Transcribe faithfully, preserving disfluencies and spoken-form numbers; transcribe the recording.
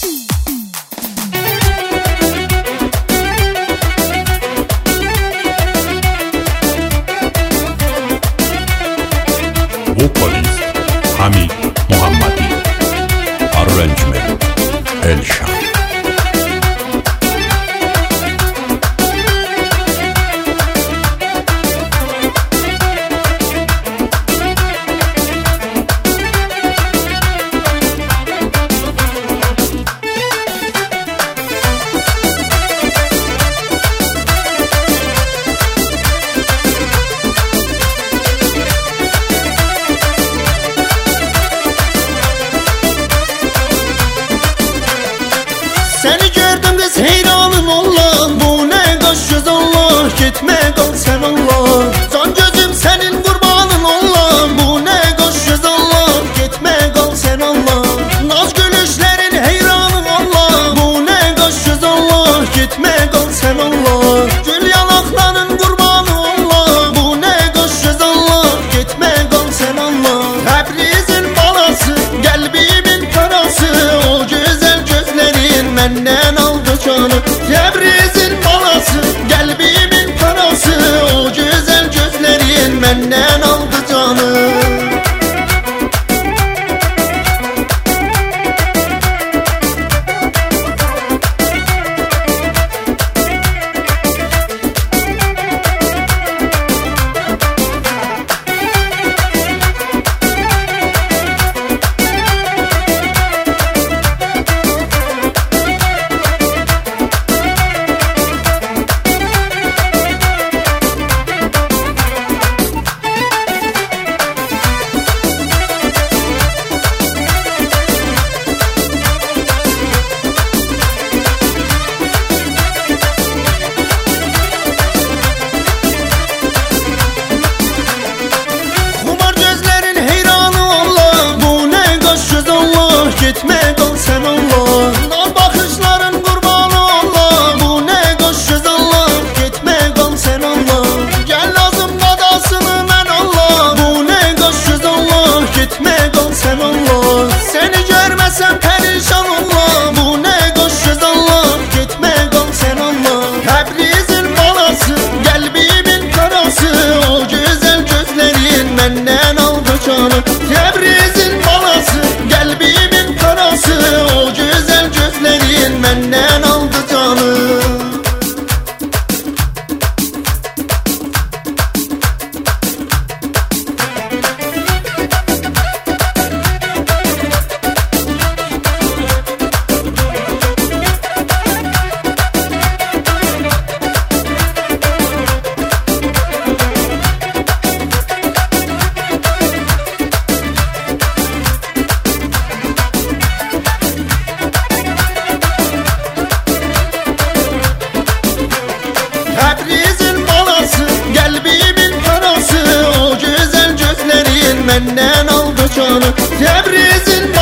Vocalist Hamid Muhammadi. Arrangement Elşan. Seni gördüm kız heyranım Allah. Bu ne kaş göz Allah. Gitme kal sen Allah. Can gözüm senin kurbanın Allah. Bu ne kaş göz Allah. Gitme kal sen Allah. Naz gülüşlerin heyranım Allah. Bu ne kaş göz Allah. Gitme kal sen Allah. Gül yanakların kurbanı Allah. Bu ne kaş göz Allah. Gitme kal sen Allah. Tebriz'in balası, kalbimin parası. O güzel gözlerin menden aldı canı. Tebriz'in balası, kalbimin parası. O güzel gözlerin menden aldı canı. Gitme kal sen Allah. Nar bakışların kurbanı Allah. Bu ne kaş göz Allah. Gitme kal sen Allah. Gel lazım kadasını ben Allah. Bu ne kaş göz Allah. Gitme kal sen Allah. Seni görmesem perişan Allah. Bu ne kaş göz Allah. Gitme kal sen Allah. Tebriz'in balası, kalbimin parası. O güzel gözlerin menden aldı canı. Tebriz'in balası, kalbimin parası. O güzel gözlerin menden aldı canı. Tebriz'in balası, kalbimin parası. O güzel gözlerin menden aldı canı. Tebriz'in